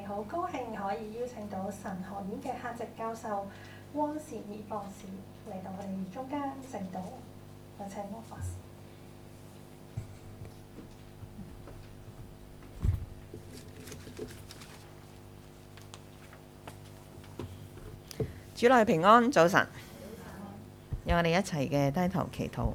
好高興可以邀請到神學院嘅客席教授汪善儀博士嚟到我哋中間證道，有請汪博士。 主內平安，早晨，讓我哋一齊嘅低頭祈禱，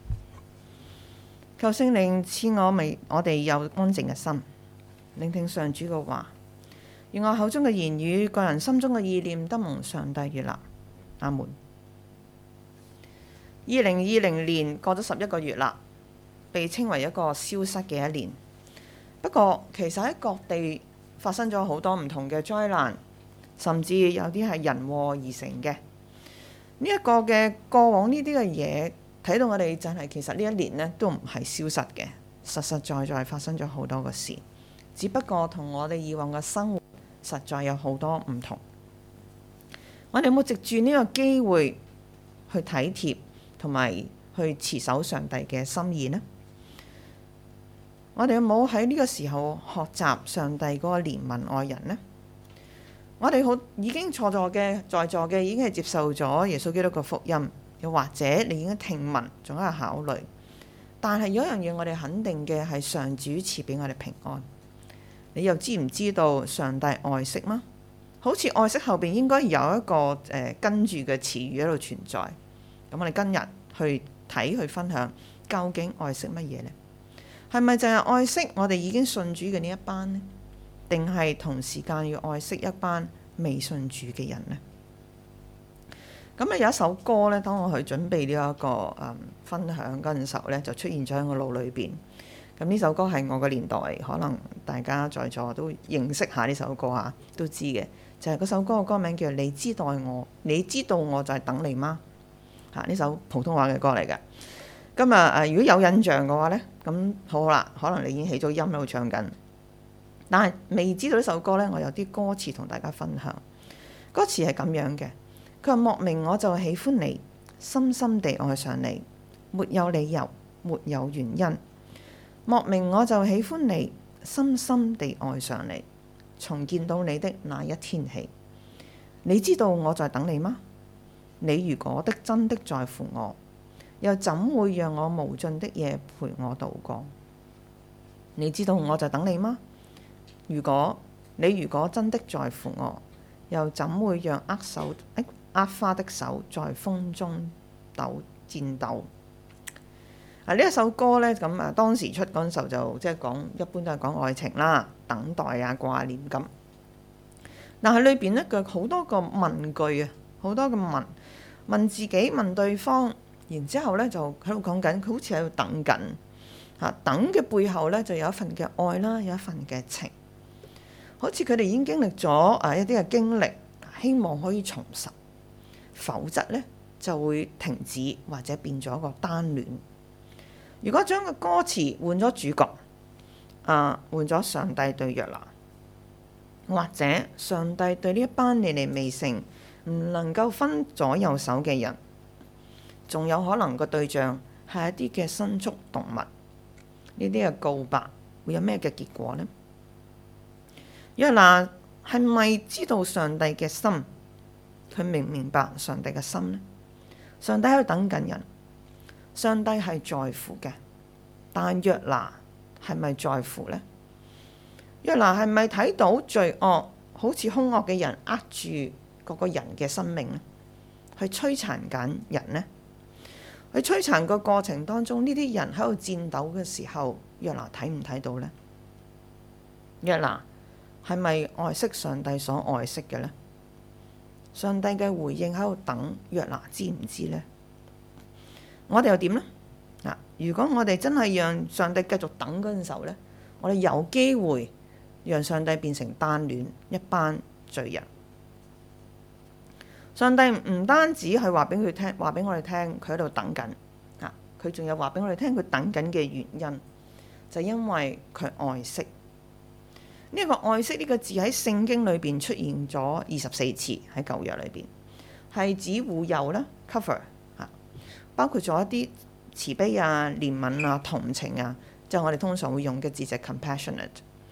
求聖靈賜我哋有安靜嘅心，聆聽上主嘅話，願我口中嘅言語，個人心中嘅意念，得蒙上帝悅納。阿門。2020年過咗11個月啦，被稱為一個消失嘅一年。不過其實喺各地發生咗好多唔同嘅災難。甚至有啲係人禍而成嘅，呢一個嘅過往呢啲嘅嘢，睇到我哋就係其實呢一年呢都唔係消失嘅，實實在在發生咗好多嘅事，只不過同我哋以往嘅生活實在有好多唔同。我哋有冇藉住呢個機會去體貼同埋去持守上帝嘅心意呢？我哋有冇喺呢個時候學習上帝嗰個憐憫愛人呢？我哋已經在座嘅已經係接受咗耶穌基督嘅福音，又或者你已經聽聞，仲喺度考慮。但係有一樣嘢我哋肯定嘅係上主賜俾我哋平安。你又知唔知道上帝愛惜嗎？好似愛惜後邊應該有一個跟住嘅詞語喺度存在。咁我哋今日去睇去分享，究竟愛惜乜嘢呢？係咪淨係愛惜我哋已經信主嘅呢一班呢？定係同時間要愛惜一班未信主嘅人呢？咁啊有一首歌呢，當我去準備呢一個分享嗰陣時候呢，就出現咗喺我腦裏邊。咁呢首歌係我個年代，可能大家在座都認識下呢首歌啊，都知嘅。就係嗰首歌嘅歌名叫《你知道我就係等你嗎》。呢首普通話嘅歌嚟嘅。今日如果有印象嘅話呢，咁好啦，可能你已經起咗音喺度唱緊。但係未知道呢首歌呢，我有啲歌詞同大家分享。歌詞係咁樣嘅，佢話：莫名我就喜歡你，深深地愛上你，沒有理由，沒有原因。莫名我就喜歡你，深深地愛上你，從見到你的那一天起。你知道我在等你嗎？你如果真的在乎我，又怎會讓我無盡的夜陪我度過？你知道我在等你嗎？你如果真的在乎我，又怎會讓握花的手在風中顫抖？呢一首歌呢，咁當時出嗰陣時候就即係講，一般都係講愛情啦、等待啊、掛念咁。但係裏邊呢，佢好多個問句啊，好多個問自己、問對方，然之後呢就喺度講緊，佢好似喺度等緊。等嘅背後呢，就有一份嘅愛啦，有一份嘅情。好似佢哋已經經歷咗一啲嘅經歷，希望可以重拾，否則呢就會停止或者變咗一個單戀。如果將個歌詞換咗主角，換咗上帝對約拿，或者上帝對呢一班尼尼微城唔能夠分左右手嘅人，仲有可能個對象係一啲嘅牲畜動物，呢啲嘅告白會有咩嘅結果呢？約拿係咪知道上帝嘅心？佢明唔明白上帝嘅心呢？上帝喺度等緊人，上帝係在乎嘅，但約拿係咪在乎呢？約拿係咪睇到罪惡好似兇惡嘅人握住嗰個人嘅生命呢？去摧殘緊人呢？去摧殘個過程當中，呢啲人喺度戰鬥嘅時候，約拿睇唔睇到呢？約拿係咪愛惜上帝所愛惜嘅呢？上帝嘅回應喺度等約拿知唔知呢？我哋又點呢？如果我哋真係讓上帝繼續等嗰陣時候呢，我哋有機會讓上帝變成單戀一班罪人。上帝唔單止係話俾我哋聽，佢喺度等緊，佢仲有話俾我哋聽佢等緊嘅原因，就因為佢愛惜。呢個愛惜呢個字喺聖經裏邊出現咗24次，喺舊約裏邊，係指護佑啦 cover， 包括咗一啲慈悲啊、憐憫啊、同情啊，就係我哋通常會用嘅字就係 compassionate。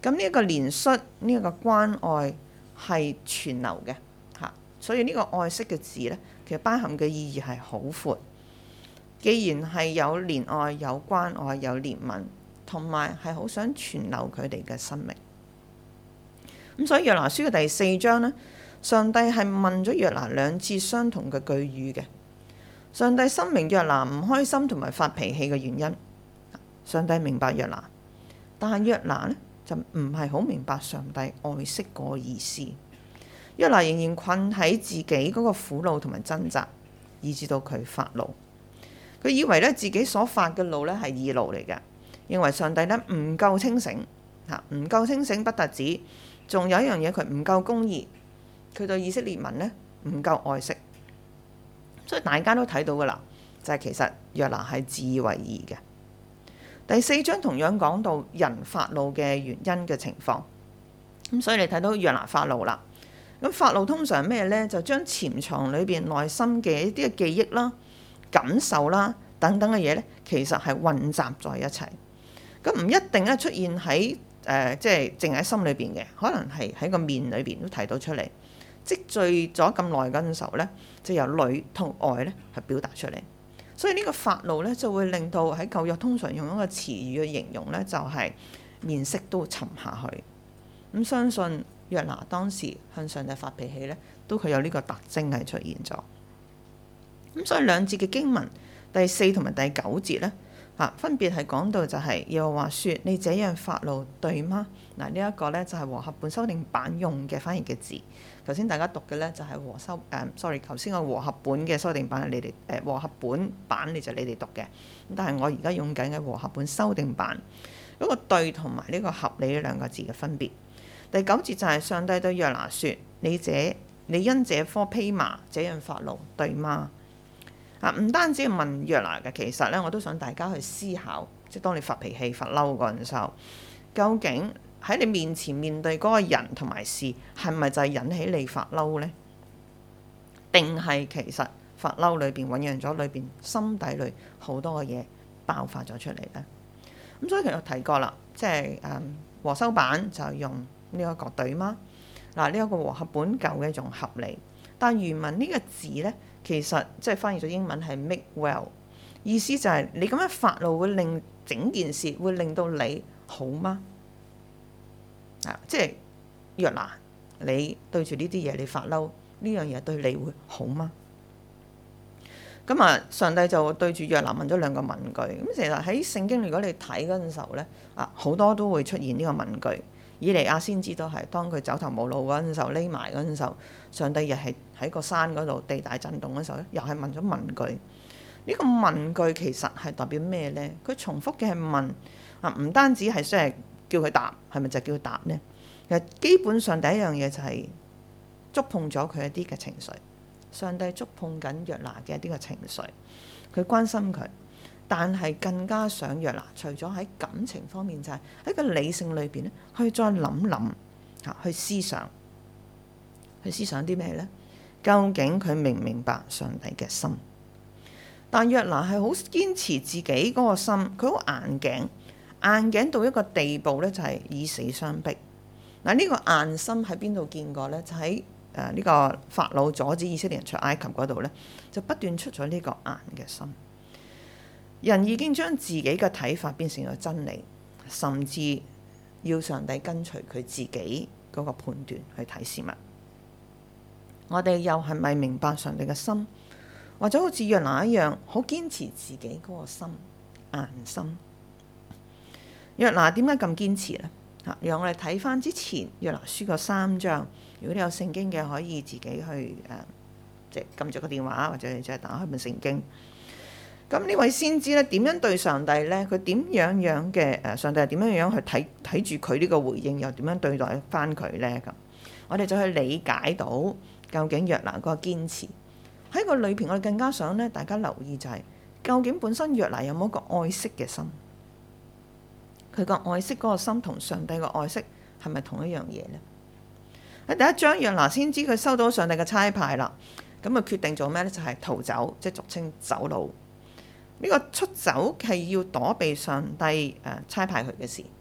咁呢一個憐恤，呢一個關愛係存留嘅嚇，所以呢個愛惜嘅字呢，其實包含嘅意義係好闊。既然係有憐愛、有關愛、有憐憫，同埋係好想存留佢哋嘅生命。咁所以約拿書嘅第4章呢，上帝係問咗約拿2次相同嘅句語嘅。上帝深明約拿唔開心同埋發脾氣嘅原因，上帝明白約拿，但係約拿呢，就唔係好明白上帝愛惜個意思。約拿仍然困喺自己嗰個苦惱同埋掙扎，以至到佢發怒。佢以為咧自己所發嘅怒咧係義怒嚟嘅，認為上帝咧唔夠清醒嚇，唔夠清醒不特止，仲有一樣嘢佢唔夠公義，佢對以色列民咧唔夠愛惜。所以大家都睇到噶啦，就係其實約拿係自以為義嘅。第4章同樣講到人發怒嘅原因嘅情況，咁所以你睇到約拿發怒啦。咁發怒通常咩呢？就將潛藏裏邊內心嘅一啲嘅記憶啦、感受啦等等嘅嘢呢，其實係混雜在一齊。咁唔一定咧出現喺即係淨喺心裏邊嘅，可能係喺個面裏邊都提到出嚟。積聚咗咁耐嗰陣時候呢，就由淚同愛呢係表達出嚟。所以呢個發怒呢，就會令到喺舊約通常用一個詞語去形容呢，就係面色都沉下去。咁相信約拿當時向上帝發脾氣呢，都佢有呢個特徵係出現咗。咁所以2節嘅經文第4同埋第9節呢，分別係講到就係耶和華說：你這樣發怒對嗎？嗱，呢一個呢，就係和合本修訂版用嘅翻譯嘅字。頭先大家讀嘅呢，就係頭先個和合本嘅修訂版係你哋和合本版你就你哋讀嘅。但係我而家用緊嘅和合本修訂版嗰個對同埋呢個合理呢2個字嘅分別。第9節就係上帝對約拿說：你因這棵蓖麻這樣發怒對嗎？唔單止問約拿嘅，其實呢，我都想大家去思考，即係當你發脾氣、發嬲嗰陣時候，究竟喺你面前面對嗰個人同埋事，係咪就係引起你發嬲呢？定係其實發嬲裏邊醖釀咗裏邊心底裏好多嘅嘢爆發咗出嚟呢？咁所以其實提過啦，即係和修版就用呢一個對嗎？呢一個和合本舊嘅仲合理，但原文呢個字呢，其實即係翻譯咗英文係 make well， 意思就係你咁樣發怒會令整件事會令到你好嗎？即係約拿，你對住呢啲嘢你發嬲，呢樣嘢對你會好嗎？咁上帝就對住約拿問咗2個問句。咁其實喺聖經如果你睇嗰陣時候呢，好多都會出現呢個問句。以利亞先知都係當佢走投無路嗰陣時候，匿埋嗰陣時候，上帝又係喺個山嗰度地大震動嗰時候咧，又係問咗問句。呢個問句其實係代表咩呢？佢重複嘅係問唔單止係即係叫佢答，係咪就叫佢答呢？其實基本上第一樣嘢就係觸碰咗佢一啲嘅情緒。上帝觸碰緊約拿嘅一啲嘅情緒，佢關心佢，但係更加想約拿除咗喺感情方面，就係喺個理性裏邊咧，去再諗諗去思想啲咩呢？究竟佢明唔明白上帝嘅心？但約拿係好堅持自己嗰個心，佢好硬頸到一個地步呢，就係以死相逼。呢個硬心喺邊度見過呢？就喺呢個法老阻止以色列人出埃及嗰度呢，就不斷出咗呢個硬嘅心。人已經將自己嘅睇法變成咗真理，甚至要上帝跟隨佢自己嗰個判斷去睇事物。我哋又係咪明白上帝嘅心？或者好似約拿一樣，好堅持自己嗰個心，硬心。約拿點解咁堅持呢？讓我哋睇翻之前約拿書個3章。如果你有聖經嘅，可以自己去即係撳住個電話，或者你即係打開本聖經。咁呢位先知咧，點樣對上帝呢？佢點樣嘅上帝係點樣去睇住佢呢個回應，又點樣對待翻佢呢？咁我哋就去理解到究竟約拿嗰個堅持喺個裏邊。我哋更加想咧，大家留意就係究竟本身約拿有冇一個愛惜嘅心？佢個愛惜嗰個心同上帝個愛惜係咪同一樣嘢呢？喺第1章，約拿先知佢收到上帝嘅差派啦，咁啊決定做咩呢？就係逃走，即係俗稱走佬。呢個出走係要躲避上帝差派佢嘅事。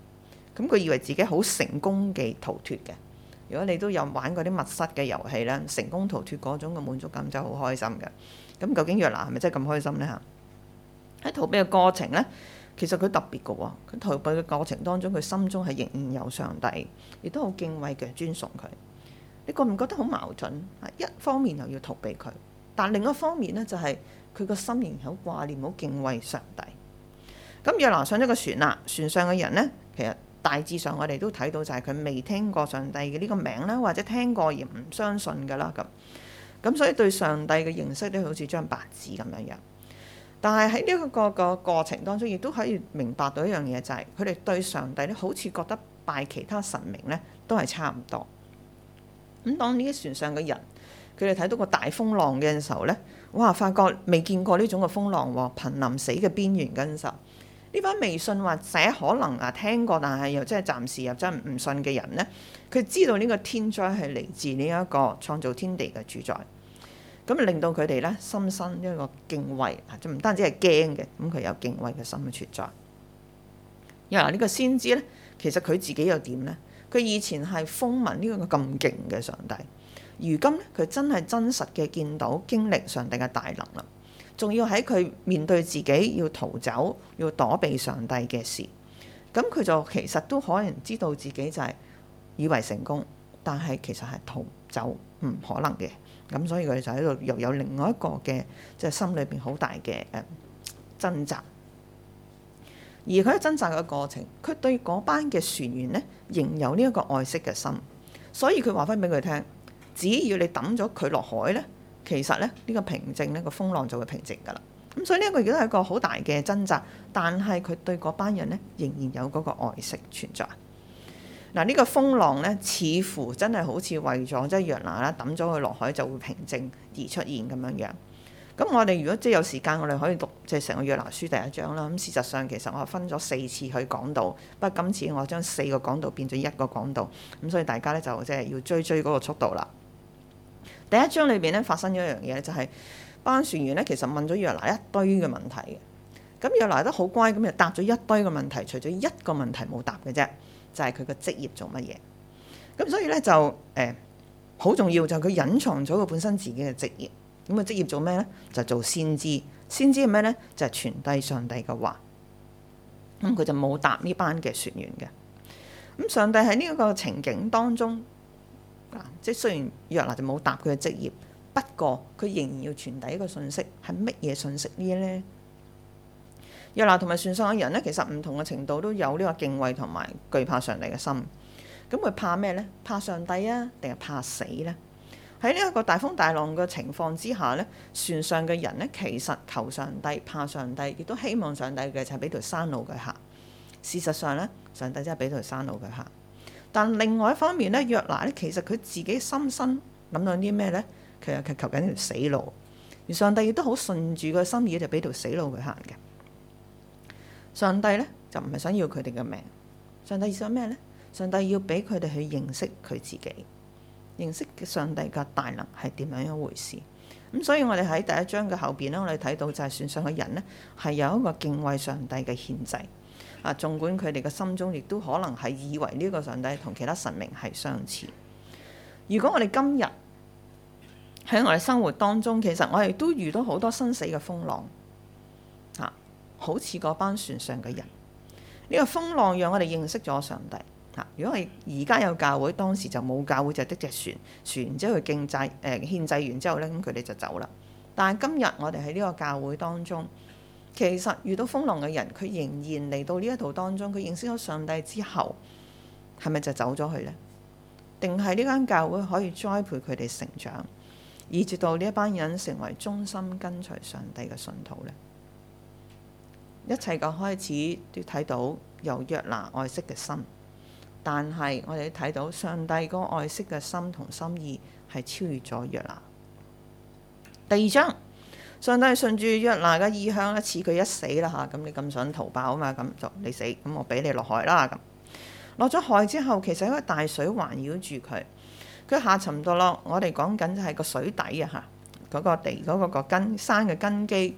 咁佢以為自己好成功地逃脫嘅。如果你都有玩嗰啲密室嘅遊戲咧，成功逃脫嗰種嘅滿足感真係好開心嘅。咁究竟約拿係咪真係咁開心呢？嚇，喺逃避嘅過程呢，其實佢特別嘅喎。佢逃避嘅過程當中，佢心中係仍然有上帝，亦都好敬畏嘅尊崇佢。你覺唔覺得好矛盾？一方面又要逃避佢，但另一方面呢，就係佢個心仍然好掛念、好敬畏上帝。咁約拿上咗個船啦，船上嘅人呢，其實大致上我哋都睇到就係佢未聽過上帝嘅呢個名啦，或者聽過而唔相信㗎啦咁所以對上帝嘅認識咧，好似張白紙咁樣。但係喺呢一個過程當中，亦都可以明白到一樣嘢，就係佢哋對上帝咧，好似覺得拜其他神明咧都係差唔多。咁當呢啲船上嘅人，佢哋睇到個大風浪嘅時候咧，哇！發覺未見過呢種嘅風浪喎，瀕臨死嘅邊緣嗰陣時候，呢班未信或者可能聽過，但係又真係暫時又真係唔信嘅人呢，佢知道呢個天災係嚟自呢一個創造天地嘅主宰，咁令到佢哋呢心生一個敬畏，就唔單止係驚嘅，咁佢有敬畏嘅心嘅存在。呢個先知呢，其實佢自己又點呢？佢以前係風聞呢個咁勁嘅上帝，如今呢，佢真係真實嘅見到經歷上帝嘅大能啦。仲要喺佢面對自己要逃走、要躲避上帝嘅事，咁佢就其實都可能知道自己就係以為成功，但係其實係逃走唔可能嘅。咁所以佢就喺度又有另外一個嘅即係心裏邊好大嘅掙扎。而佢喺掙扎嘅過程，佢對嗰班嘅船員呢，仍有呢一個愛惜嘅心，所以佢話翻俾佢聽，只要你抌咗佢落海呢，其實咧呢個平靜呢個風浪就會平靜㗎啦。咁所以呢一個亦都係一個好大嘅掙扎，但係佢對嗰班人呢，仍然有嗰個愛惜存在。嗱，呢個風浪呢，似乎真係好似為咗即係約拿啦，抌咗佢落海就會平靜而出現咁樣樣。咁我哋如果即係有時間，我哋可以讀即係成個約拿書第一章啦。咁事實上其實我分咗4次去講道，不過今次我將4個講道變咗1個講道，咁所以大家咧就即係要追嗰個速度啦。第一章裏邊咧發生咗一樣嘢，就係班船員咧其實問咗約拿一堆嘅問題嘅。咁約拿都好乖，咁就答咗一堆嘅問題，除咗1個問題冇答嘅啫，就係佢個職業做乜嘢。咁所以咧就好重要，就係佢隱藏咗佢本身自己嘅職業。咁個職業做咩咧？就做先知。先知係咩咧？就係傳遞上帝嘅話。咁佢就冇答呢班嘅船員嘅。咁上帝喺呢一個情景當中，即係雖然約拿就冇答佢嘅職業，不過佢仍然要傳遞一個信息，係乜嘢信息呢？約拿同埋船上嘅人咧，其實唔同嘅程度都有呢個敬畏同埋懼怕上帝嘅心。咁佢怕咩咧？怕上帝啊，定係怕死咧？喺呢一個大風大浪嘅情況之下咧，船上嘅人咧，其實求上帝、怕上帝，亦都希望上帝嘅就係俾條山路佢行。事實上咧，上帝真係俾條山路佢行。但另外一方面咧，約拿咧，其實佢自己心生諗到啲咩咧？其實佢求緊條死路，而上帝亦都好順住個心意，就俾條死路佢行嘅。上帝咧就唔係想要佢哋嘅命，上帝想咩咧？上帝要俾佢哋去認識佢自己。認識上帝嘅大能係點樣一回事。咁所以我哋喺第一章嘅後邊呢，我哋睇到就係船上嘅人呢，係有一個敬畏上帝嘅獻祭。縱管佢哋嘅心中亦都可能係以為呢個上帝同其他神明係相似。如果我哋今日喺我哋生活當中，其實我哋都遇到好多生死嘅風浪，好似嗰班船上嘅人。呢個風浪讓我哋認識咗上帝。如果係而家有教會，當時就冇教會，就得隻船之後去獻祭完之後呢，咁佢哋就走啦。但係今日我哋喺呢個教會當中，其實遇到風浪嘅人，佢仍然嚟到呢一度當中，佢認識咗上帝之後，係咪就走咗去呢？定係呢間教會可以栽培佢哋成長，以至到呢一班人成為忠心跟隨上帝嘅信徒呢？一切嘅開始都睇到由約拿愛惜嘅心。但係我哋睇到上帝嗰個愛惜嘅心同心意係超越咗約拿。第二章，上帝順住約拿嘅意向咧，賜佢一死啦嚇。咁你咁想逃跑啊嘛，咁就你死，咁我俾你落海啦。咁落咗海之後，其實一個大水環繞住佢，佢下沉到落我哋講緊就係個水底啊嚇，嗰個地嗰個山嘅根基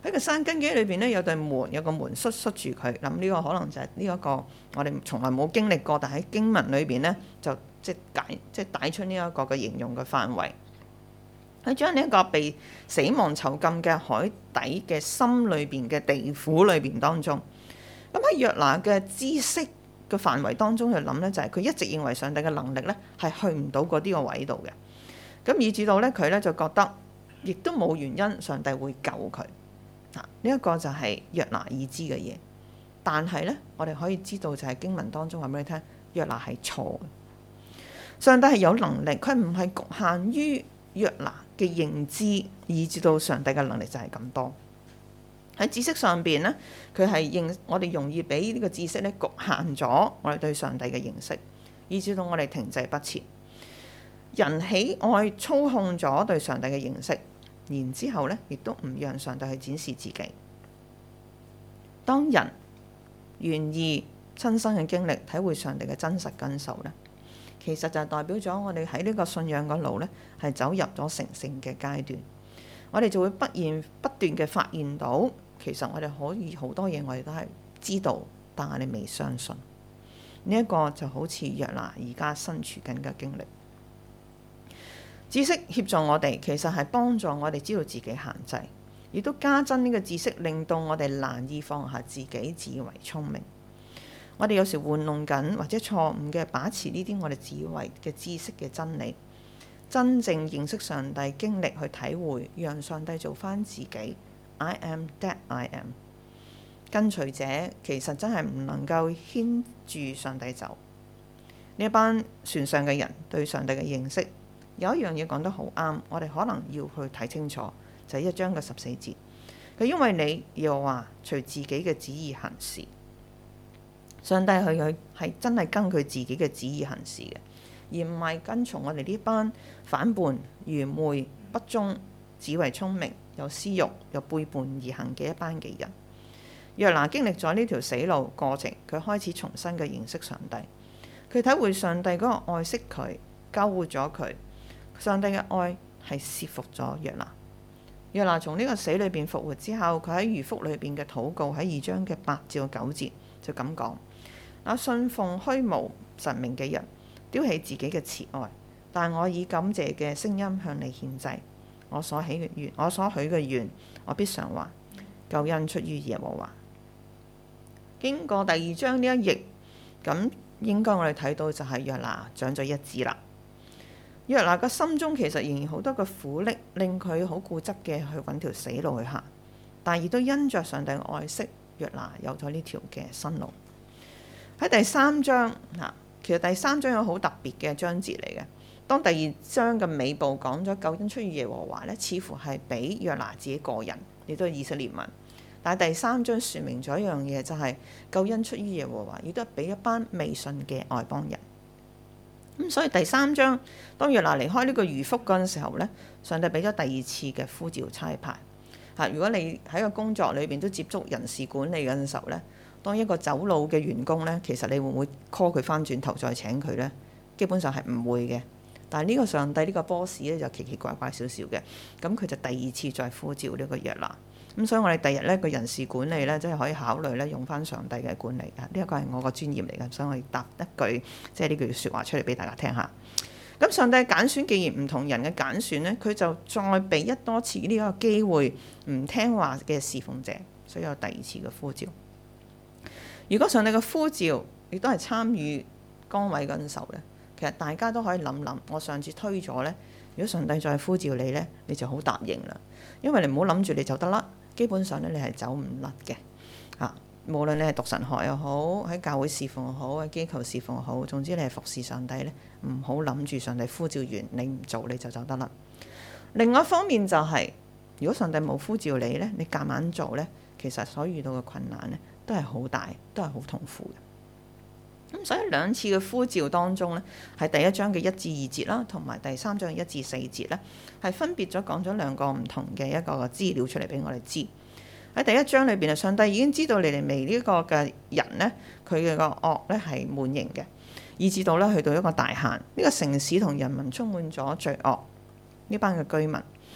喺個山根基裏邊呢，有對門，有個門塞住佢。咁呢個可能就係呢一個我哋從來冇經歷過，但喺經文裏邊呢，就即係帶出呢一個嘅形容嘅範圍。佢將呢一個被死亡囚禁嘅海底嘅心裏邊嘅地府裏邊當中，咁喺約拿嘅知識嘅範圍當中去諗呢，就係佢一直認為上帝嘅能力呢係去唔到嗰啲個位度嘅，咁以至到呢，佢呢就覺得亦都冇原因上帝會救佢。呢一個就係約拿已知嘅嘢，但係呢，我哋可以知道就係經文當中話俾你聽，約拿係錯嘅。上帝係有能力，佢唔係局限於約拿嘅認知，以至到上帝嘅能力就係咁多。喺知識上邊呢，佢係我哋容易俾呢個知識咧局限咗我哋對上帝嘅認識，以至到我哋停滯不前。人喜愛操控咗對上帝嘅認識，然之後呢亦都唔讓上帝去展示自己。當人願意親身嘅經歷體會上帝嘅真實感受呢，其實就係代表咗我哋喺呢個信仰嘅路呢，係走入咗成聖嘅階段。我哋就會不斷嘅發現到，其實我哋可以好多嘢我哋都係知道，但係你未相信。呢一個就好似約拿而家身處緊嘅經歷。知識協助我哋，其實係幫助我哋知道自己限制，亦都加增呢個知識，令到我哋難以放下自己自以為聰明。我哋有時玩弄緊或者錯誤嘅把持呢啲我哋自以為嘅知識嘅真理，真正認識上帝，經歷去體會，讓上帝做返自己。I am that I am。跟隨者其實真係唔能夠牽住上帝走。呢一班船上嘅人對上帝嘅認識，有一樣嘢講得好啱，我哋可能要去睇清楚，就係1章嘅14節。佢因為你又話隨自己嘅旨意行事。上帝佢係真係跟佢自己嘅旨意行事嘅，而唔係跟從我哋呢班反叛、愚昧、不忠、自以為聰明、有私欲、有背叛而行嘅一班嘅人。約拿經歷咗呢條死路過程，佢開始重新嘅認識上帝，佢體會上帝嗰個愛惜佢、救活咗佢。上帝嘅愛係攝服咗約拿。約拿從呢個死裏邊復活之後，佢喺魚腹裏邊嘅禱告喺2章嘅8至9節就咁講。那信奉虛無神明嘅人，丟棄自己嘅慈愛，但我以感謝嘅聲音向你獻祭。我所許嘅願，我必償還。救恩出於耶和華。經過第2章呢一役，咁應該我哋睇到就係約拿長咗1智啦。約拿嘅心中其實仍然好多嘅苦力，令佢好固執嘅去揾條死路去行，但亦都因着上帝嘅愛惜，約拿有咗呢條嘅新路。喺第3章其實第3章有好特別嘅章節嚟嘅。當第2章嘅尾部講咗救恩出於耶和華呢，似乎係俾約拿自己個人，亦都係以色列民。但係第3章説明咗一樣嘢，就係救恩出於耶和華，亦都係俾一班未信嘅外邦人。咁所以第3章當約拿離開呢個魚腹嗰陣時候呢，上帝俾咗第2次嘅呼召差派。如果你喺個工作裏邊都接觸人事管理嗰陣時候呢，當一個走佬嘅員工呢，其實你會唔會 call 佢翻轉頭再請佢呢？基本上係唔會嘅。但係呢個上帝呢個 boss 呢，就奇奇怪怪少少嘅，咁佢就第2次再呼召呢個約拿。咁所以我哋第日呢個人事管理呢，真係可以考慮呢用翻上帝嘅管理啊！呢一個係我個專業嚟嘅，所以我要答一句即係呢句説話出嚟俾大家聽下。咁上帝揀選既然唔同人嘅揀選呢，佢就再俾多次呢個機會唔聽話嘅侍奉者，所以有第2次嘅呼召。如果上帝嘅呼召亦都係參與崗位嗰陣時候呢，其實大家都可以諗諗，我上次推咗呢，如果上帝再呼召你呢，你就好答應啦，因為你唔好諗住你就得啦。基本上咧，你係走唔甩嘅。無論你係讀神學又好，喺教會侍奉又好，喺機構侍奉又好，總之你係服侍上帝咧，唔好諗住上帝呼召完你唔做你就走得甩。另外一方面就係，如果上帝冇呼召你咧，你夾硬做咧，其實所遇到嘅困難咧都係好大，都係好痛苦嘅。咁所以2次嘅呼召當中咧，係第1章嘅1至2節啦，同埋第3章嘅1至4節咧，係分別咗講咗2個唔同嘅一個資料出嚟俾我哋知。喺第1章裏邊啊，上帝已經知道尼尼微呢個嘅人咧，佢嘅個惡咧係滿盈嘅，以至到咧去到一個大限，呢個城市同人民充滿咗罪惡，呢班嘅居民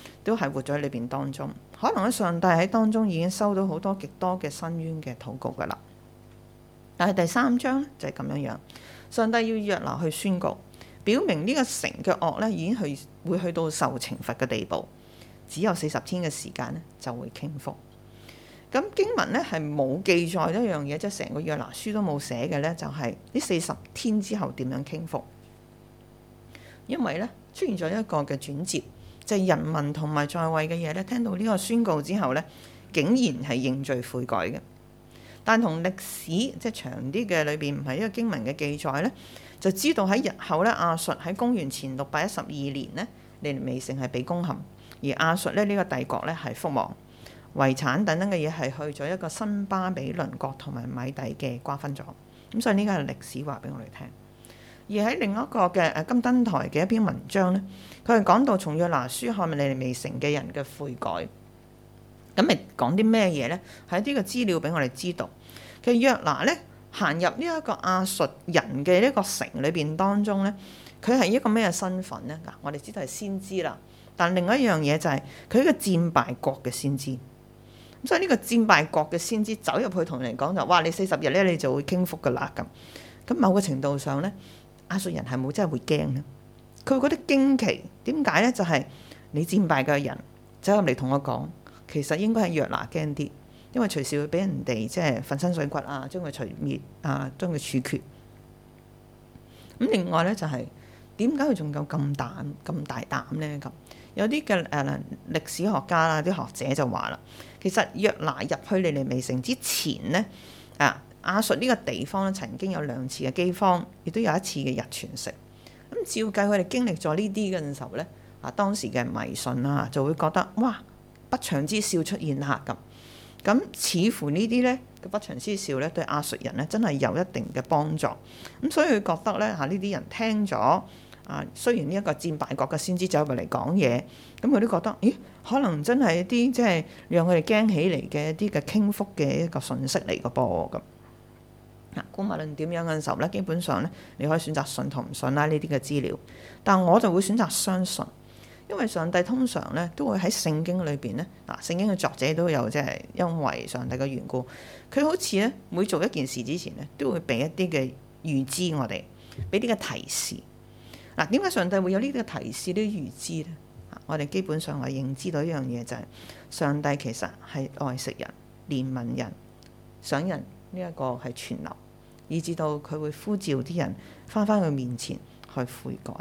都係活咗喺裏邊當中。可能喺上帝喺當中已經收到好多極多嘅申冤嘅禱告噶啦。但係第3章咧就係咁樣樣，上帝要約拿去宣告，表明呢個城嘅惡咧已經會去到受懲罰嘅地步，只有40天嘅時間咧就會傾覆。咁經文咧係冇記載一樣嘢，即係成個約拿書都冇寫嘅咧，就係呢40天之後點樣傾覆。因為咧出現咗一個嘅轉折，就係人民同埋在位嘅嘢咧，聽到呢個宣告之後咧，竟然係認罪悔改嘅。但同歷史即係長啲嘅裏邊唔係一個經文嘅記載咧，就知道喺日後咧亞述喺公元前612年咧，尼尼微城係被攻陷，而亞述咧呢個帝國咧係覆亡，遺產等等嘅嘢係去咗一個新巴比倫國同埋米底嘅瓜分咗。咁所以呢個係歷史話俾我哋聽。而喺另一個嘅金燈台嘅一篇文章咧，佢係講到從約拿書看尼尼微城嘅人嘅悔改。咁咪講啲咩嘢呢？係一啲嘅資料俾我哋知道。其實約拿咧行入呢一個亞述人嘅呢個城裏邊當中咧，佢係一個咩身份呢？嗱，我哋知道係先知啦。但另外一樣嘢就係佢係一個戰敗國嘅先知。咁所以呢個戰敗國嘅先知走入去同人講就哇，你40日咧你就會傾覆噶啦咁。咁某個程度上咧，亞述人係冇真係會驚咧？佢會覺得驚奇。點解咧？就係你戰敗嘅人走入嚟同我講。其實應該係約拿驚啲，因為隨時會俾人哋即係粉身碎骨啊，將佢除滅啊，將佢處決。咁另外咧就係點解佢仲夠咁大膽咧？咁有啲嘅歷史學家啦、啲學者就話啦，其實約拿入去尼尼微城之前咧，亞述呢個地方咧曾經有2次嘅饑荒，亦都有1次嘅日全食。咁照計佢哋經歷咗呢啲嘅時候咧，當時嘅迷信啊就會覺得哇！不祥之兆出現啦咁似乎呢啲咧嘅不祥之兆咧對亞述人咧真係有一定嘅幫助。咁所以佢覺得咧呢啲人聽咗雖然呢一個戰敗國嘅先知走入嚟講嘢，咁佢都覺得咦，可能真係一啲即係讓佢哋驚起嚟嘅一啲嘅傾覆嘅一個訊息嚟嘅噃咁。無論點樣嘅時候咧，基本上咧你可以選擇信同唔信啦呢啲嘅資料，但我就會選擇相信。因為上帝通常咧都會喺聖經裏邊咧，聖經嘅作者都有即係因為上帝嘅緣故，佢好似咧每做一件事之前咧都會俾一啲嘅預知我哋，俾啲嘅提示。點解上帝會有呢啲嘅提示、呢啲預知咧？我哋基本上係認知到一樣嘢就係上帝其實係愛惜人、憐憫人、想人呢一個係存留，以至到佢會呼召啲人翻佢面前去悔改。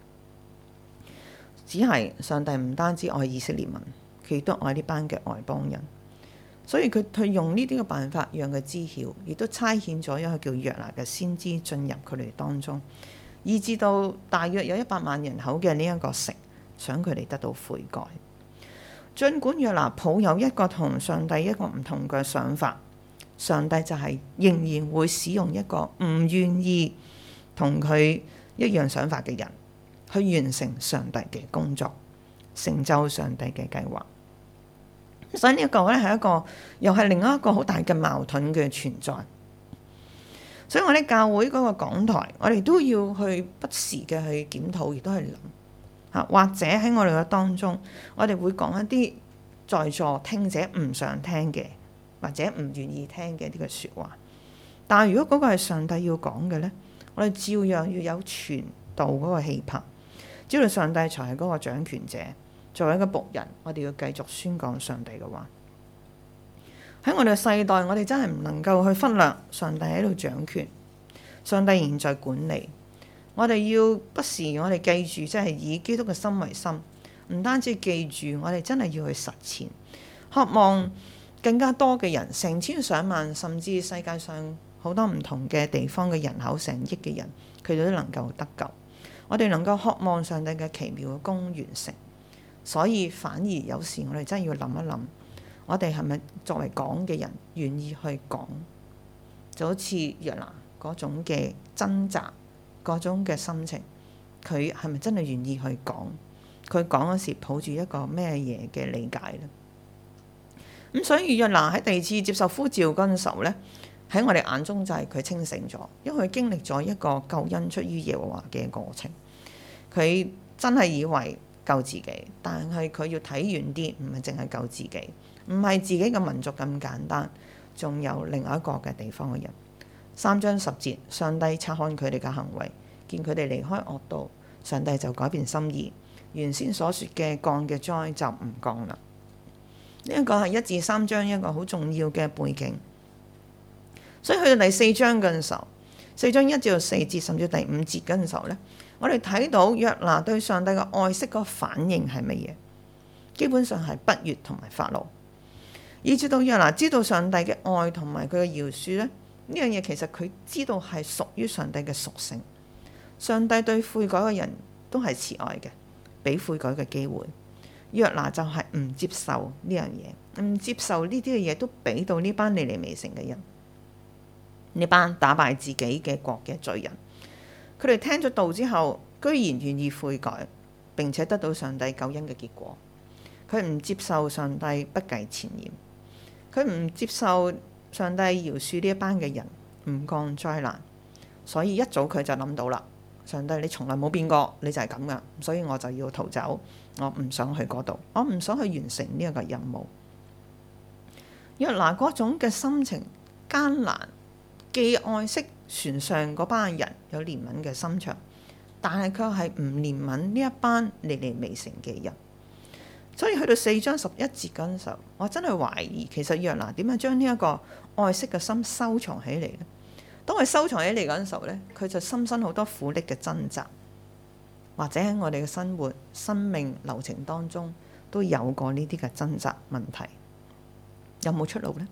只係上帝唔單止愛以色列民，佢亦都愛呢班嘅外邦人，所以佢用呢啲嘅辦法讓佢知曉，亦都差遣咗一個叫約拿嘅先知進入佢哋當中，以至到大約有100萬人口嘅呢一個城，想佢哋得到悔改。儘管約拿抱有一個同上帝一個唔同嘅想法，上帝就係仍然會使用一個唔願意同佢一樣想法嘅人，去完成上帝嘅工作，成就上帝嘅計劃。所以呢一個咧係一個又係另一個好大嘅矛盾嘅存在。所以我哋教會嗰個講台，我哋都要去不時嘅去檢討，亦都去諗或者喺我哋嘅當中，我哋會講一啲在座聽者唔想聽嘅，或者唔願意聽嘅呢個說話。但係如果嗰個係上帝要講嘅呢，我哋照樣要有傳道嗰個氣魄。知道上帝才係嗰個掌權者，作為一個僕人，我哋要繼續宣講上帝嘅話。喺我哋嘅世代，我哋真係唔能夠去忽略上帝喺度掌權，上帝仍在管理。我哋要不時我哋記住，即係以基督嘅心為心，唔單止記住，我哋真係要去實踐，渴望更加多嘅人，成千上萬，甚至世界上好多唔同嘅地方嘅人口成億嘅人，佢哋都能夠得救。我哋能夠渴望上帝嘅奇妙嘅工完成，所以反而有時我哋真係要諗一諗，我哋係咪作為講嘅人願意去講，就好似約拿嗰種嘅掙扎，嗰種嘅心情，佢係咪真係願意去講？佢講嗰時抱住一個咩嘢嘅理解呢？咁所以約拿喺第2次接受呼召嗰陣時候呢，喺我哋眼中就係佢清醒咗，因為佢經歷咗一個救恩出於耶和華嘅過程。佢真係以為救自己，但係佢要睇遠啲，唔係淨係救自己，唔係自己嘅民族咁簡單，仲有另外一個嘅地方嘅人。3章10節，上帝察看佢哋嘅行為，見佢哋離開惡道，上帝就改變心意，原先所說嘅降嘅災就唔降啦。呢一個係1至3章一個好重要嘅背景。所以去到第4章嘅時候，4章1至4節甚至第5節嘅時候呢，我哋睇到約拿對上帝嘅愛惜個反應係乜嘢？基本上係不悅同埋發怒，以至到約拿知道上帝嘅愛同埋佢嘅饒恕呢，呢樣嘢其實佢知道係屬於上帝嘅屬性。上帝對悔改嘅人都係慈愛嘅，俾悔改嘅機會。約拿就係唔接受呢樣嘢，唔接受呢啲嘅嘢都俾到呢班尼尼微城嘅人，呢班打敗自己嘅國嘅罪人。佢哋聽咗道之後，居然願意悔改，並且得到上帝救恩嘅結果。佢唔接受上帝不計前嫌，佢唔接受上帝饒恕呢一班嘅人，唔降災難。所以一早佢就諗到啦，上帝你從來冇變過，你就係咁噶，所以我就要逃走，我唔想去嗰度，我唔想去完成呢一個任務。約拿嗰種嘅心情艱難，既愛惜船上嗰班人有憐憫嘅心腸，但係卻係唔憐憫呢一班尼尼微城嘅人。所以去到4章11節嗰陣時候，我真係懷疑其實約拿點樣將呢一個愛惜嘅心收藏起嚟呢？當佢收藏起嚟嗰陣時候呢，佢就深深好多苦力嘅掙扎，或者喺我哋嘅生活、生命流程當中都有過呢啲嘅掙扎問題，有冇出路呢？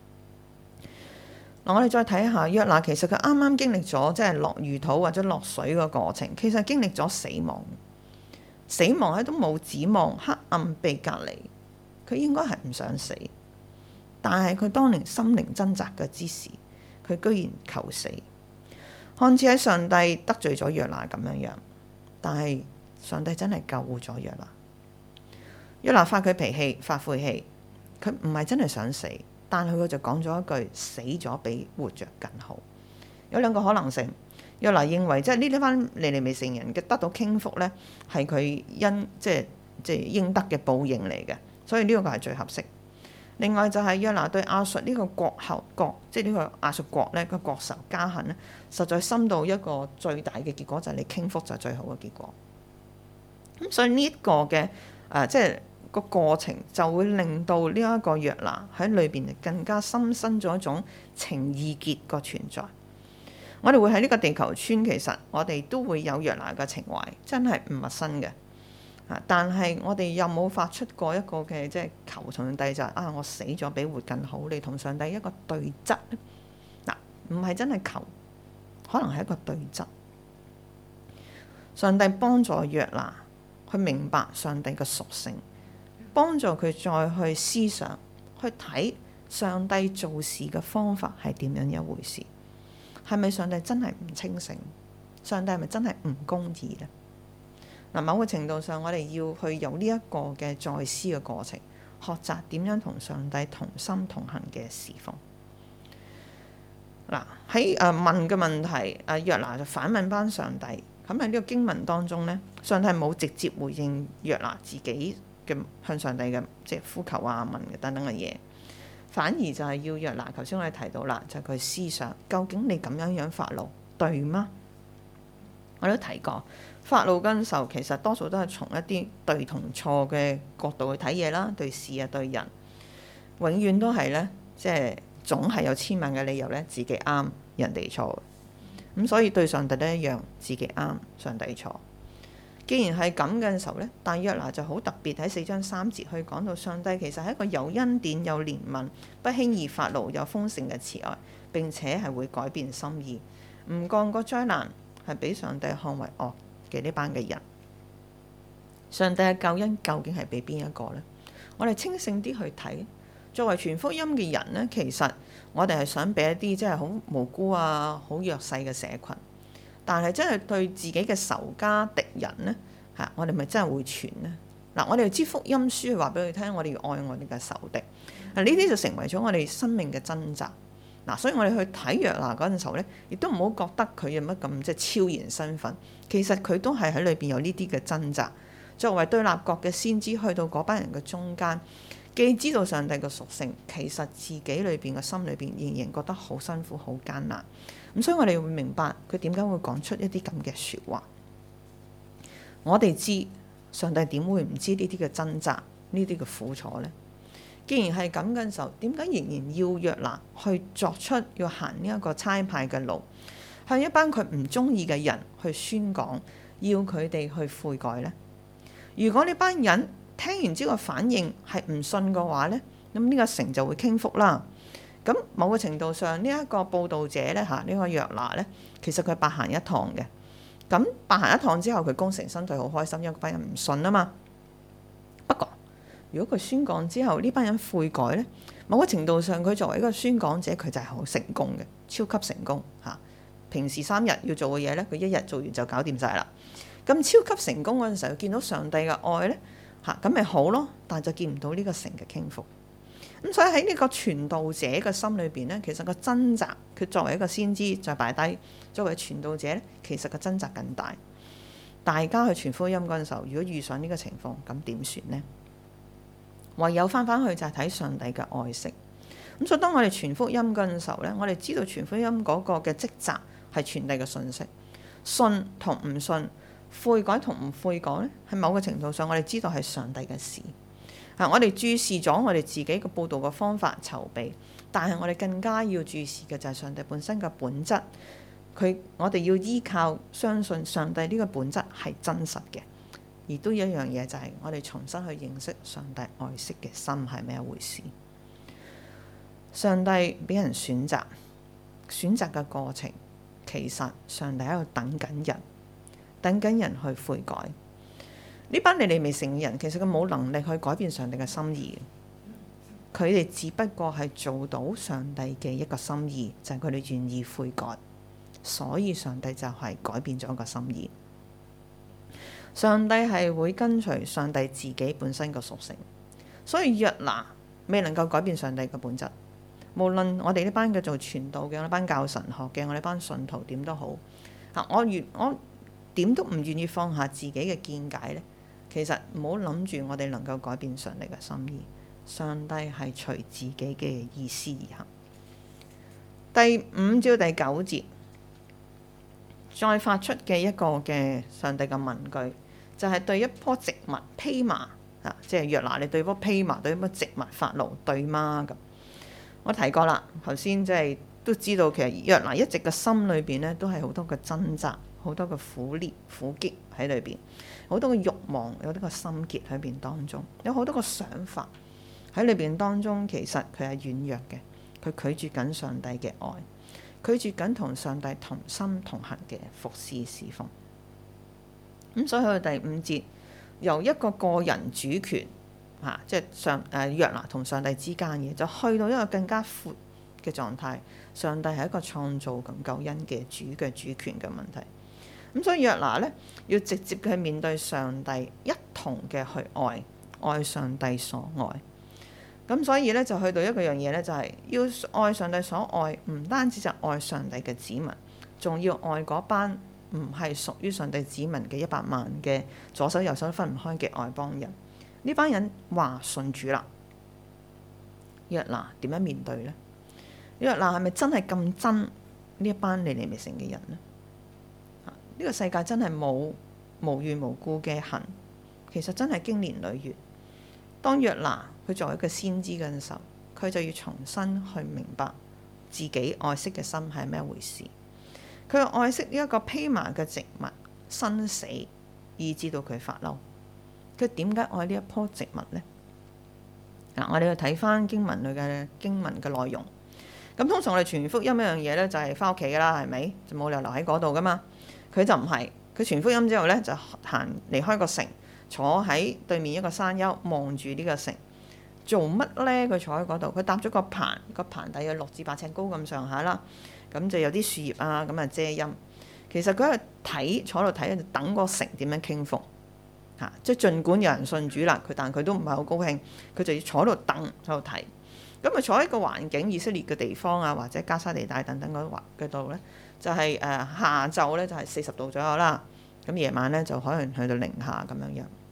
嗱，我哋再睇下約拿，其實佢啱啱經歷咗即係落魚肚或者落水嘅過程，其實經歷咗死亡。死亡喺度冇指望，黑暗被隔離，佢應該係唔想死，但係佢當年心靈掙扎嘅之時，佢居然求死，看似喺上帝得罪咗約拿咁樣樣，但係上帝真係救咗約拿。約拿發佢脾氣，發晦氣，佢唔係真係想死，但係佢就講咗一句：死咗比活着更好。有兩個可能性。約拿認為即係呢班尼尼微城人嘅得到傾覆呢，係佢即係應得嘅報應嚟嘅，所以呢個係最合適。另外就係約拿對亞述呢個國，即係呢個亞述國呢個國仇家恨呢，實在深到一個最大嘅結果就係你傾覆就係最好嘅結果。咁所以呢一個嘅即係個過程就會令到呢一個約拿喺裏邊更加深深咗一種情意結個存在。我哋會喺呢個地球村，其實我哋都會有約拿嘅情懷，真係唔陌生嘅。但係我哋有冇發出過一個嘅即係求上帝就係我死咗比活更好，你同上帝一個對質咧？嗱，唔係真係求，可能係一個對質。上帝幫助約拿去明白上帝嘅屬性，幫助佢再去思想、去睇上帝做事嘅方法係點樣一回事。係咪上帝真係唔清醒？上帝係咪真係唔公義呢？嗱，某個程度上，我哋要去有呢一個嘅再思嘅過程，學習點樣同上帝同心同行嘅侍奉。嗱，喺問嘅問題，約拿就反問翻上帝。咁喺呢個經文當中呢，上帝冇直接回應約拿自己嘅向上帝嘅即係呼求問嘅等等嘅嘢。反而就係要約拿，頭先我哋提到啦，就係佢思想，究竟你咁樣發怒對嗎？我都提過，發怒跟受其實多數都係從一啲對同錯嘅角度去睇嘢啦，對事啊對人，永遠都係呢，即係總係有千萬嘅理由呢，自己啱人哋錯。咁所以對上帝呢一樣，自己啱上帝錯。既然係咁嘅時候呢，但約拿就好特別喺4章3節去講到上帝其實係一個有恩典、有憐憫、不輕易發怒、有豐盛嘅慈愛，並且係會改變心意，唔降個災難係俾上帝看為惡嘅呢班嘅人。上帝嘅救恩究竟係俾邊一個呢？我哋清醒啲去睇，作為傳福音嘅人呢，其實我哋係想俾一啲即係好無辜啊、好弱勢嘅社群。但係真係對自己嘅仇家敵人呢，我哋咪真係會傳呢？嗱，我哋知福音書話俾佢聽，我哋要愛我哋嘅仇敵。呢啲就成為咗我哋生命嘅掙扎。所以我哋去睇約拿嗰陣時候呢，亦都唔好覺得佢有乜咁即係超然身份。其實佢都係喺裏邊有呢啲嘅掙扎。 作為對立國嘅先知，去到嗰班人嘅中間，既知道上帝嘅屬性，其實自己裏邊嘅心裏邊仍然覺得好辛苦、好艱難。咁所以我哋會明白佢點解會講出一啲咁嘅説話。我哋知上帝點會唔知呢啲嘅掙扎、呢啲嘅苦楚呢？既然係咁嘅時候，點解仍然要約拿去作出要行呢一個差派嘅路，向一班佢唔中意嘅人去宣講，要佢哋去悔改呢？如果呢班人聽完之後反應係唔信嘅話呢，咁呢個城就會傾覆啦。咁某個程度上，呢一個報道者呢，呢個約拿呢，其實佢白行一趟嘅。咁白行一趟之後，佢功成身退，好開心，因為班人唔信啊嘛。不過如果佢宣講之後，呢班人悔改呢，某個程度上佢作為一個宣講者，佢就係好成功嘅，超級成功嚇。平時3日要做嘅嘢呢，佢1日做完就搞掂晒啦。咁超級成功嗰陣時候，見到上帝嘅愛呢，咁咪好咯。但係就見唔到呢個城嘅傾覆。咁所以喺呢個傳道者嘅心裏邊呢，其實個掙扎，佢作為一個先知就擺低，作為傳道者呢，其實個掙扎更大。大家去傳福音嗰陣時候，如果遇上呢個情況，咁點算呢？唯有翻去就係睇上帝嘅愛惜。咁所以當我哋傳福音嗰陣時候呢，我哋知道傳福音嗰個嘅職責係傳遞嘅信息，信同唔信，悔改同唔悔改呢，喺某個程度上我哋知道係上帝嘅事。我哋注視咗我哋自己嘅報導嘅方法籌備，但係我哋更加要注視嘅就係上帝本身嘅本質。我哋要依靠相信上帝呢個本質係真實嘅，而都有一樣嘢就係我哋重新去認識上帝愛惜嘅心係咩一回事。上帝俾人選擇嘅過程，其實上帝喺度等緊人去悔改。呢班尼尼微城嘅人，其實佢冇能力去改變上帝嘅心意，佢哋只不過係做到上帝嘅一個心意，就係佢哋願意悔改，所以上帝就係改變咗個心意。上帝係會跟隨上帝自己本身嘅屬性，所以約拿未能夠改變上帝嘅本質。無論我哋呢班嘅做傳道嘅，我呢班教神學嘅，我呢班信徒點都好，我點都唔願意放下自己嘅見解呢。其實唔好諗住我哋能夠改變上帝嘅心意，上帝係隨自己嘅意思而行。第5至第9節再發出嘅一個嘅上帝嘅問句，就係對一棵植物披麻，即係約拿你對棵披麻對一棵植物發怒，對嗎？咁我提過啦，頭先即係都知道，其實約拿一直嘅心裏邊呢，都係好多嘅掙扎，好多嘅苦澀喺裏邊，好多嘅慾望，有好多個心結喺邊當中，有好多個想法喺裏邊當中。其實佢係軟弱嘅，佢拒絕緊上帝嘅愛，拒絕緊同上帝同心同行嘅服侍侍奉。咁所以去到第5節，由一個個人主權即係約拿同上帝之間嘅，就去到一個更加闊嘅狀態。上帝係一個創造同救恩嘅主權嘅問題。咁所以約拿呢，要直接去面對上帝，一同嘅去愛上帝所愛。咁所以呢，就去到一個樣嘢呢，就係要愛上帝所愛，唔單止就愛上帝嘅子民，仲要愛嗰班唔係屬於上帝子民嘅100萬嘅左手右手都分唔開嘅外邦人。呢班人話信主啦，約拿點樣面對呢？約拿係咪真係咁憎呢一班尼尼微城嘅人呢？呢個世界真係冇無緣無故嘅恨，其實真係經年累月。當約拿佢作為一個先知嘅時候，佢就要重新去明白自己愛惜嘅心係咩回事。佢愛惜呢一個披麻嘅植物生死，以致到佢發嬲。佢點解愛呢一棵植物呢？我哋要睇翻經文裏嘅經文嘅內容。咁通常我哋傳福音一樣嘢呢，就係翻屋企噶啦，係咪？就冇理由留喺嗰度噶嘛。佢就唔係，佢傳福音之後呢，就行離開個城，坐喺對面一個山丘，望住呢個城，做乜呢？佢坐喺嗰度，佢搭咗個棚，個棚大約6至8尺高咁上下啦。咁就有啲樹葉啊，咁啊遮陰。其實佢係坐喺度睇，等個城點樣傾覆。即係儘管有人信主啦，但佢都唔係好高興，佢就要坐喺度等，喺度睇。咁佢坐喺個環境以色列嘅地方啊，或者加沙地帶等等嗰度呢，就係下晝呢就係40度左右啦。咁夜晚呢，就可能去到零下咁樣樣。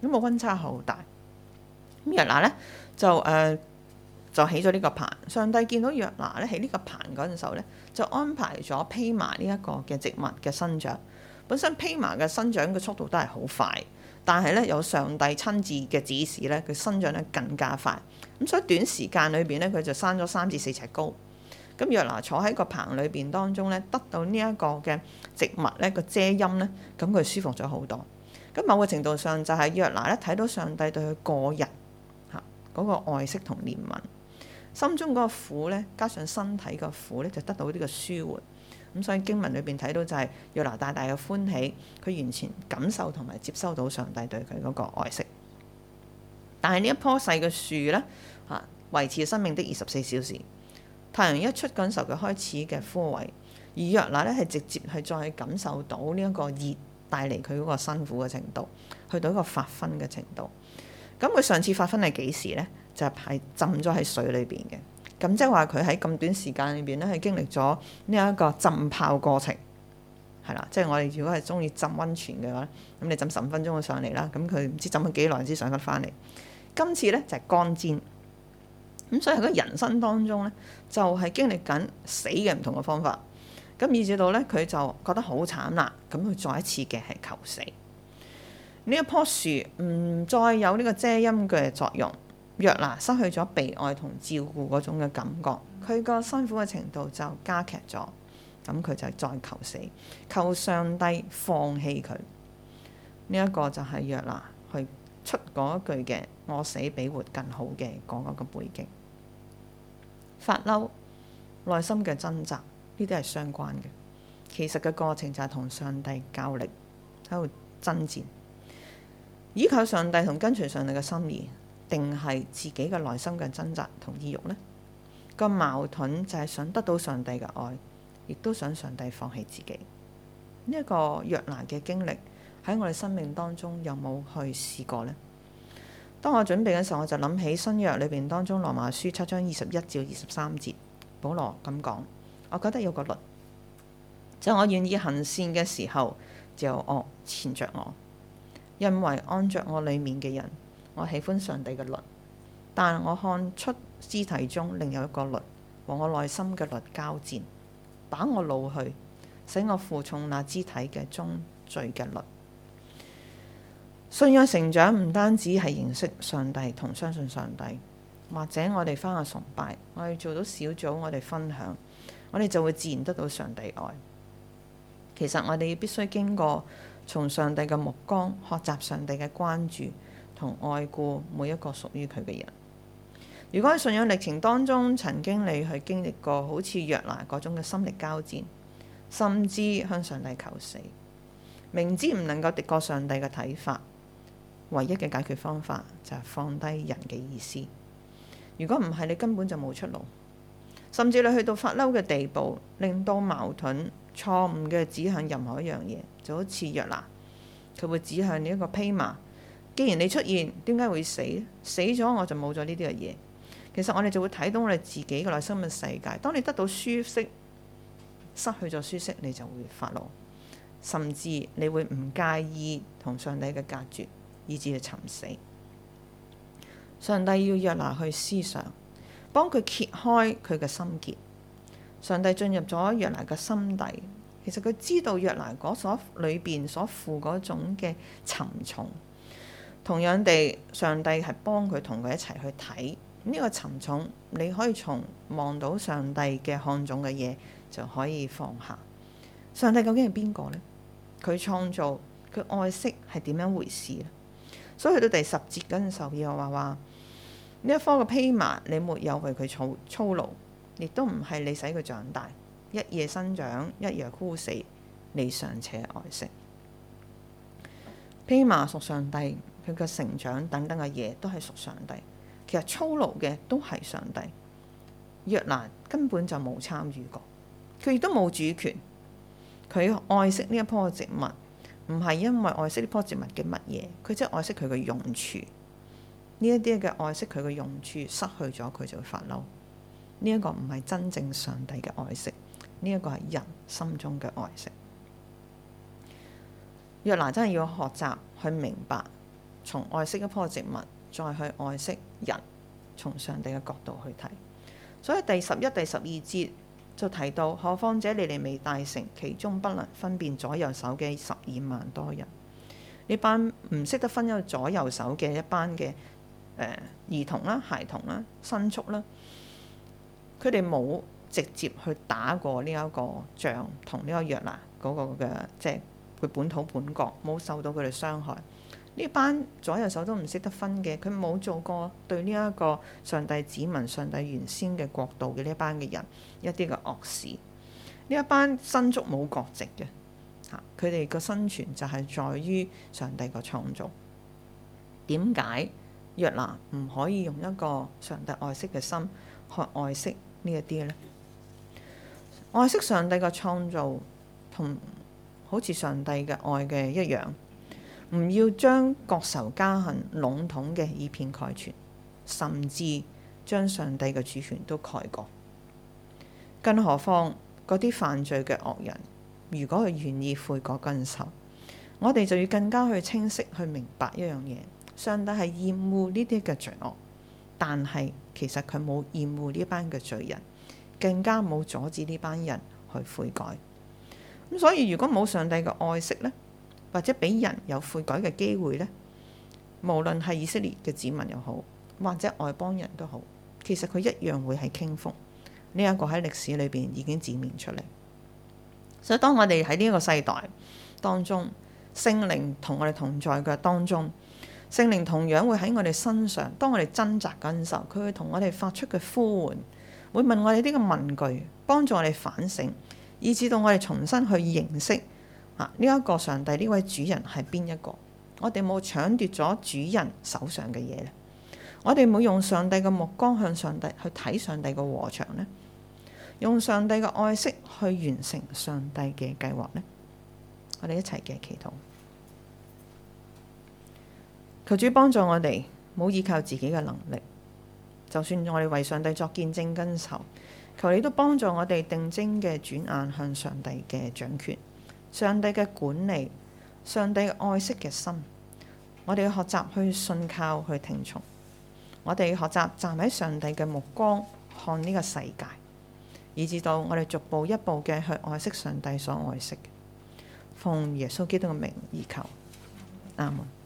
咁個溫差好大。咁約拿咧就起咗呢個棚。上帝見到約拿咧起呢個棚嗰陣時候咧，就安排咗披麻呢一個嘅植物嘅生長。本身披麻嘅生長嘅速度都係好快，但係咧有上帝親自嘅指示咧，佢生長得更加快。咁所以短時間裏邊咧，佢就生咗3至4尺高。咁約拿坐喺個棚裏邊當中咧，得到呢一個嘅植物咧個遮陰咧，咁佢舒服咗好多。咁某個程度上就係約拿咧睇到上帝對佢個人嚇嗰個愛惜同憐憫，心中嗰個苦咧，加上身體個苦咧，就得到呢個舒緩。咁所以經文裏邊睇到就係約拿大大嘅歡喜，佢完全感受同埋接收到上帝對佢嗰個愛惜。但係呢一棵細嘅樹咧嚇，維持生命的24小時。太陽一出嗰陣時候，佢開始嘅枯萎，而約拿咧係直接係再感受到呢一個熱帶嚟佢嗰個辛苦嘅程度，去到一個發昏嘅程度。咁佢上次發昏係幾時咧？就係浸咗喺水裏邊嘅。咁即係話佢喺咁短時間裏邊咧，係經歷咗呢一個浸泡過程，係啦。即係我哋如果係中意浸溫泉嘅話，咁你浸15分鐘就上嚟啦。咁佢唔知浸咗幾耐先上得翻嚟。今次咧就係乾煎。咁所以喺個人生當中咧，就係經歷緊死嘅唔同嘅方法。咁以至到咧，佢就覺得好慘啦。咁佢再一次嘅係求死。呢一棵樹唔再有呢個遮陰嘅作用。約拿失去咗被愛同照顧嗰種嘅感覺，佢個辛苦嘅程度就加劇咗。咁佢就再求死，求上帝放棄佢。呢一個就係約拿去出嗰一句嘅我死比活更好嘅嗰個背景。發嬲、內心嘅掙扎，呢啲係相關嘅。其實嘅過程就係同上帝較力，喺度爭戰，依靠上帝同跟隨上帝嘅心意，定係自己嘅內心嘅掙扎同意欲呢？個矛盾就係想得到上帝嘅愛，亦都想上帝放棄自己。呢一個約拿嘅經歷喺我哋生命當中有冇去試過呢？當我準備嘅時候，我就諗起新約裏邊當中羅馬書7章21至23節，保羅咁講，我覺得有個律，就我願意行善嘅時候，就有惡纏着我，因為按着我裏面嘅人，我喜歡上帝嘅律，但我看出肢體中另有一個律和我內心嘅律交戰，把我擄去，使我負重那肢體嘅終罪嘅律。信仰成長唔單止係認識上帝同相信上帝，或者我哋返去崇拜，我哋做到小組，我哋分享，我哋就會自然得到上帝愛。其實我哋必須經過從上帝嘅目光學習上帝嘅關注同愛顧每一個屬於佢嘅人。如果喺信仰歷程當中，曾經你去經歷過好似約拿嗰種嘅心力交戰，甚至向上帝求死，明知唔能夠敵過上帝嘅睇法，唯一嘅解決方法就係放低人嘅意思。如果唔係，你根本就冇出路，甚至你去到發嬲嘅地步，令到矛盾錯誤嘅指向任何一樣嘢，就好似約拿，佢會指向你一個披麻。既然你出現，點解會死？死咗我就冇咗呢啲嘅嘢。其實我哋就會睇到我哋自己嘅內心嘅世界。當你得到舒適，失去咗舒適，你就會發怒，甚至你會唔介意同上帝嘅隔絕，以至去尋死。上帝要約拿去思想，幫佢揭開佢嘅心結。上帝進入咗約拿嘅心底，其實佢知道約拿嗰裏邊所負嗰種嘅沉重。同樣地，上帝係幫佢同佢一齊去睇呢個沉重。你可以從望到上帝嘅看重嘅嘢，就可以放下。上帝究竟係邊個呢？佢創造，佢愛惜係點樣回事呢？所以去到第10節嗰陣時候，耶和華話：呢一棵嘅披麻，你沒有為佢操勞，亦都唔係你使佢長大，一夜生長，一夜枯死，你尚且愛惜。披麻屬上帝，佢嘅成長等等嘅嘢都係屬上帝。其實操勞嘅都係上帝。約拿根本就冇參與過，佢亦都冇主權。佢愛惜呢一棵植物，唔係因為愛惜呢棵植物嘅乜嘢，佢即係愛惜佢嘅用處。呢一啲嘅愛惜佢嘅用處失去咗，佢就會發嬲。呢一個唔係真正上帝嘅愛惜，呢一個係人心中嘅愛惜。約拿真係要學習去明白從愛惜一棵植物，再去愛惜人，從上帝嘅角度去睇。所以第11、第12節就提到，何況這尼尼微大城，其中不能分辨左右手嘅12萬多人。呢班唔識得分有左右手嘅一班嘅兒童啦、孩童啦、牲畜啦，佢哋冇直接去打過呢一個仗，同呢個約拿嗰個嘅即係佢本土本國冇受到佢哋傷害。呢班左右手都唔識得分嘅，佢冇做過對呢一個上帝子民、上帝原先嘅國度嘅呢一班嘅人一啲嘅惡事。呢一班牲畜冇國籍嘅。佢哋個生存就係在於上帝個創造。點解約拿唔可以用一個上帝愛惜嘅心去愛惜呢一啲呢？愛惜上帝嘅創造同好似上帝嘅愛嘅一樣，唔要將國仇家恨籠統嘅以偏概全，甚至將上帝嘅主權都蓋過。更何況嗰啲犯罪嘅惡人，如果佢願意悔過更受，我哋就要更加去清晰去明白一樣嘢：上帝係厭惡呢啲嘅罪惡，但係其實佢冇厭惡呢班嘅罪人，更加冇阻止呢班人去悔改。咁所以如果冇上帝嘅愛惜呢，或者俾人有悔改嘅機會呢，無論係以色列嘅子民又好，或者外邦人都好，其實佢一樣會係傾覆。呢一個喺歷史裏邊已經展現出嚟。所以當我哋喺呢個世代當中，聖靈同我哋同在嘅當中，聖靈同樣會喺我哋身上。當我哋掙扎緊時候，佢會同我哋發出嘅呼喚，會問我哋呢個問句，幫助我哋反省，以至到我哋重新去認識呢一個上帝，呢位主人係邊一個。我哋冇搶奪咗主人手上嘅嘢咧，我哋冇用上帝嘅目光向上帝去睇上帝嘅禾場呢，用上帝嘅愛惜去完成上帝嘅計劃呢。我哋一齊嘅祈禱，求主幫助我哋，冇依靠自己嘅能力。就算我哋為上帝作見證跟仇，求你都幫助我哋定睛嘅轉眼向上帝嘅掌權，上帝嘅管理，上帝嘅愛惜嘅心。我哋要學習去信靠，去聽從。我哋要學習站喺上帝嘅目光看呢個世界，以至到我哋逐步一步嘅去愛惜上帝所愛惜嘅。奉耶穌基督嘅名而求，阿門。